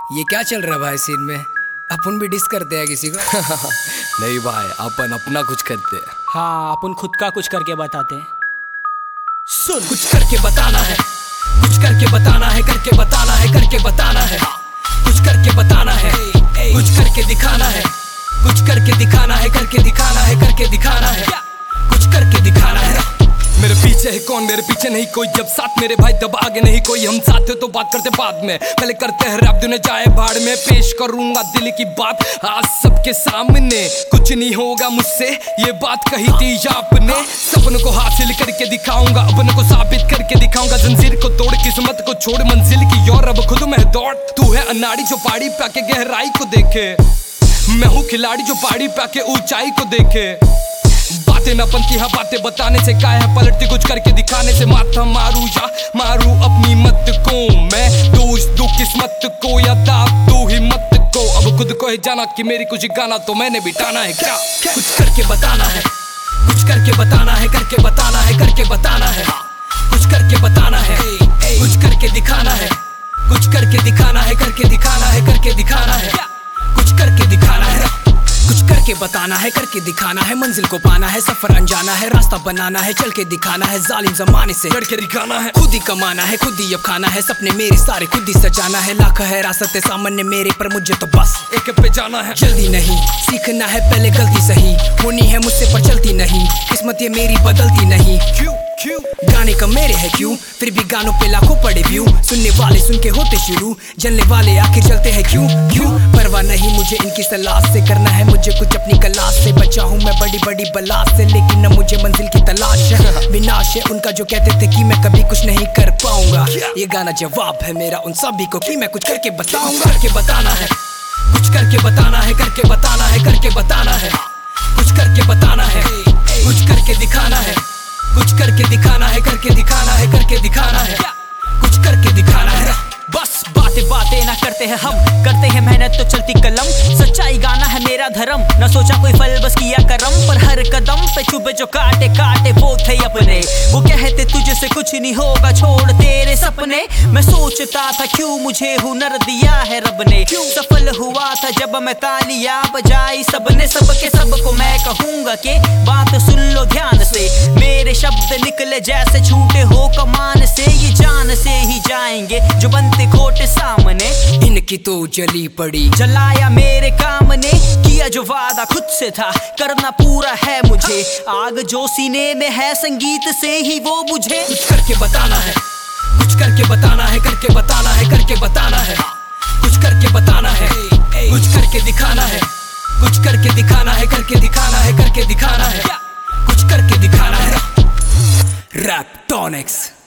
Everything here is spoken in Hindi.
ये क्या चल रहा है भाई सीन में? अपन भी डिस करते हैं किसी को? नहीं भाई, अपन अपना कुछ करते हैं। हाँ, अपन खुद का कुछ करके बताते हैं। सुन, कुछ करके बताना है, कुछ करके बताना है, करके बताना है, करके बताना है, कुछ करके बताना है, कुछ करके दिखाना है, कुछ करके दिखाना है, करके दिखाना है, करके दिखाना है, कुछ करके दिखाना है। मेरे पीछे है कौन, मेरे पीछे नहीं कोई, जब साथ मेरे भाई तब आगे नहीं कोई। हम साथ है तो बात करते बाद में, पहले करते हैं रैप, दुनिया जाए भाड़ में। पेश करूंगा दिल की बात आज सबके सामने, कुछ नहीं होगा मुझसे, ये बात कही थी आपने। सपनों को हासिल करके दिखाऊंगा, अपनों को साबित करके दिखाऊंगा। जंजीर को तोड़, किस्मत को छोड़, मंजिल की ओर अब खुद में दौड़। तू है अनाड़ी जो पहाड़ी पे आके गहराई को देखे, मैं हूँ खिलाड़ी जो पहाड़ी पे आके ऊंचाई को देखे। बातें न बनती हाँ बातें बताने से, क्या है पलटती कुछ करके दिखाने से। माथा मारू या मारू अपनी मत को, मैं दोष दूं किस्मत को या दाग दूं हिम्मत को। अब खुद को है जाना कि मेरी कुछ गाना तो मैंने बिटाना है क्या? कुछ करके बताना है, कुछ करके बताना है, करके बताना है, करके बताना है, कुछ करके बताना है, कुछ करके दिखाना है, कुछ करके दिखाना है, करके दिखाना है, करके दिखाना है, कुछ करके दिखाना है। कुछ करके बताना है, करके दिखाना है, मंजिल को पाना है, सफर अनजाना है, रास्ता बनाना है, चल के दिखाना है, जालिम जमाने से लड़ के दिखाना है। खुद ही कमाना है, खुद ही अब खाना है, सपने मेरे सारे खुद ही सजाना है। लाख है रास्ते सामने मेरे, पर मुझे तो बस एक पे जाना है। जल्दी नहीं, सीखना है पहले गलती सही होनी है मुझसे पर चलती नहीं, किस्मत ये मेरी बदलती नहीं। क्यों क्यों गाने का मेरे है क्यों, फिर भी गानों पे लाखों पड़े व्यू। सुनने वाले सुन के होते शुरू, जलने वाले आखिर जलते हैं क्यों क्यों। परवाह नहीं मुझे इनकी सलाह से, करना है मुझे कुछ अपनी कला से। बचा हूँ मैं बड़ी बड़ी बला से, लेकिन न मुझे मंजिल की तलाश है। विनाश है उनका जो कहते थे कि मैं कभी कुछ नहीं कर पाऊंगा। ये गाना जवाब है मेरा उन सभी को कि मैं कुछ करके बताऊंगा। करके बताना है, कुछ करके बताना है, करके बताना है, करके बताना है, कुछ करके बताना है, कुछ करके दिखाना है, कुछ करके दिखाना है, करके दिखाना है, करके दिखाना है, कुछ करके दिखाना है। बस बातें बातें ना करते हैं हम, करते हैं मेहनत तो चलती कलम। सच्चाई गाना है मेरा धर्म, न सोचा कोई फल बस किया करम। पर हर कदम पे चुभे जो काटे काटे वो थे अपने, वो कहते तुझे से कुछ नहीं होगा छोड़ तेरे सपने। मैं सोचता था क्यों मुझे हुनर दिया है रब ने, सफल हुआ था जब मैं तालियां बजाई सबने। सबके सबको मैं कहूंगा कि बात सुन लो ध्यान से, मेरे शब्द निकले जैसे छूटे हो कमान से। ये जान से ही जाएंगे जो बनते खोटे सामने, इनकी तो जली पड़ी। जलाया मेरे काम ने, किया जो वादा खुद से था करना पूरा है मुझे। आग जो सीने में है संगीत से ही वो बुझे। कुछ करके बताना है, कुछ करके बताना है, करके बताना है, करके बताना है, कुछ करके बताना है, कुछ करके दिखाना है, कुछ करके दिखाना है, करके दिखाना है, करके दिखाना है, कुछ करके दिखाना है। Rap tonics.